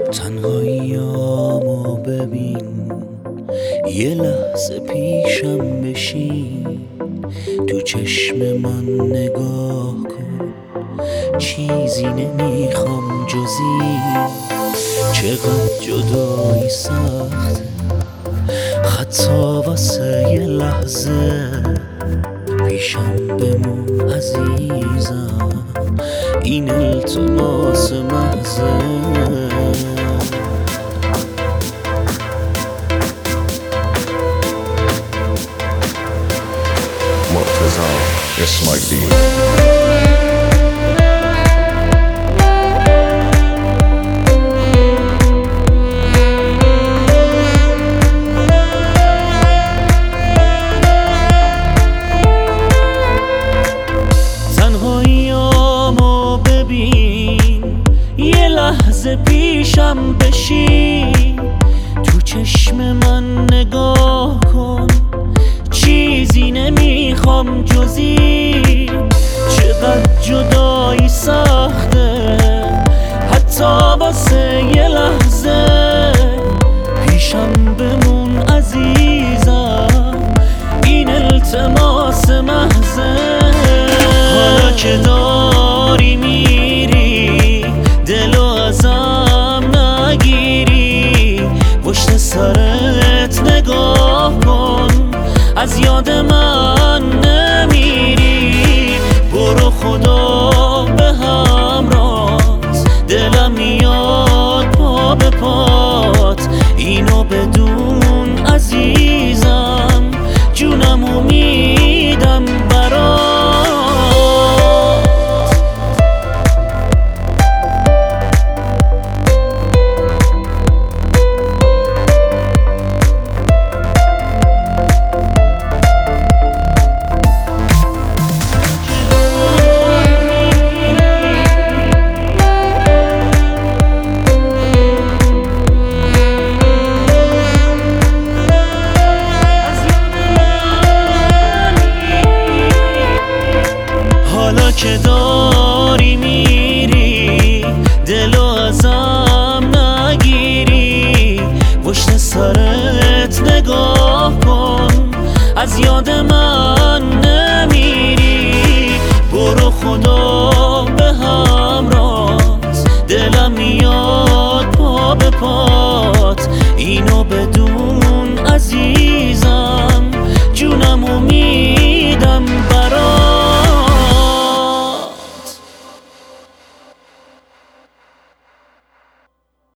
تنهاییامو ببین، یه لحظه پیشم بشین، تو چشم من نگاه کن، چیزی نمیخوام جزی. چقدر جدایی سخته، حتی واسه یه لحظه پیشم بمون عزیزم، این التماس محضه. مرتضی اسماعیلی. تنهاییامو ببین، یه لحظه پیشم بشین، تو چشم من نگاه کن، چیزی نمیخوام جزی. چقدر جدایی سخته، حتی واسه یه لحظه پیشم بمون عزیزم، این التماس محضه. حالا که داری میری، دلو ازم نگیری، پشت سرت نگاه کن، از یاد من نمیری. برو خدا به همراهت، دلم میاد پا به پات، اینو بدون عزیزم، جونمو میدم برات. حالا که داری میری، دلو ازم نگیری، پشت سرت نگاه کن، از یاد من نمیری. برو خدا به همراهت، دلم میاد پا به پات، اینو بدون عزیزم،